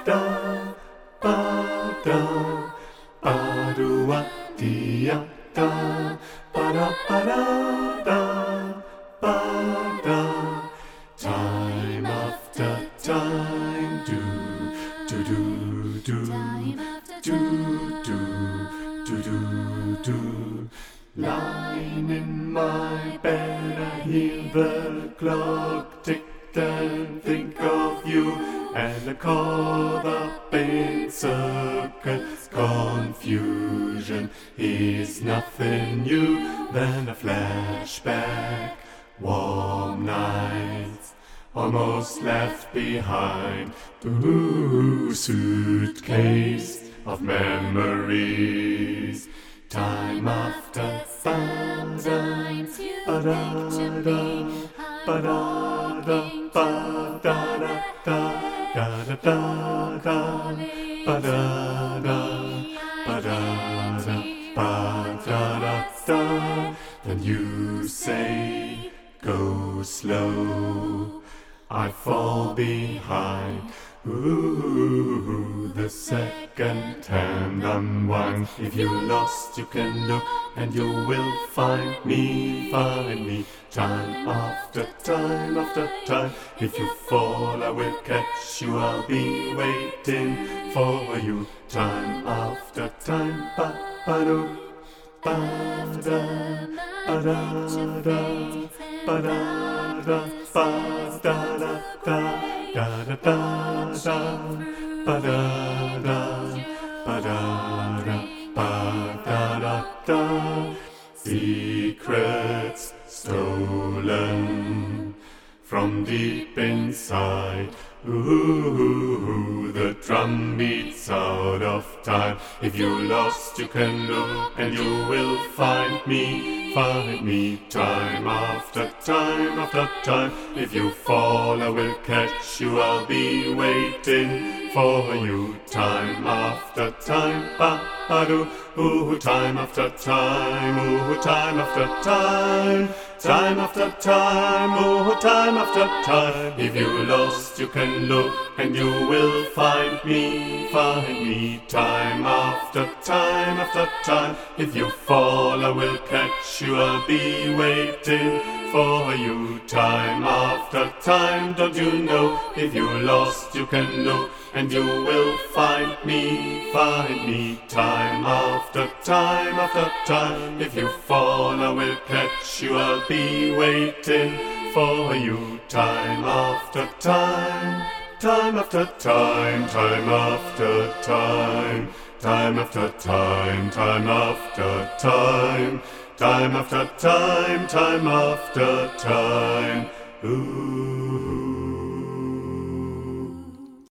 da ba da ba do wa dee ya da ba da da ba da. Time after time, do do do do do do do do do. Lying in my bed, I hear the clock tick and think of you, and I caught up in circuits. Confusion is nothing new than a flashback. Warm nights almost left behind. Ooh, suitcase of memories. Time after time, ba-da-da, ba-da-da, ba-da-da, da-da-da-da, ba-da-da, ba-da-da, ba-da-da-da. Then you say, go slow, I fall behind. Ooh, the second hand unwind. If you're lost, you can look, and you will find me, find me. Time after time after time. If you fall, I will catch you. I'll be waiting for you. Time after time. Ba ba do ba da ba da da ba da da ba da da da. Da da da da ba da da ba da da ba da da da. Secrets stolen from deep inside. Ooh, the drum beats out of time. If you're lost, you can look, and you will find me, find me. Time after time after time. If you fall, I will catch you. I'll be waiting for you. Time after time, ba ba do. Ooh, time after time. Ooh, time after time. Time after time, oh, time after time. If you're lost, you can look, and you will find me, find me. Time after time after time. If you fall, I will catch you. I'll be waiting for you. Time after time. Don't you know? If you're lost, you can look, and you will find me, find me. Time after time after time. If you fall, I will catch you. I'll be waiting for you. Time after time, time after time, time after time, time after time, time after time, time after time, time after time. Ooh.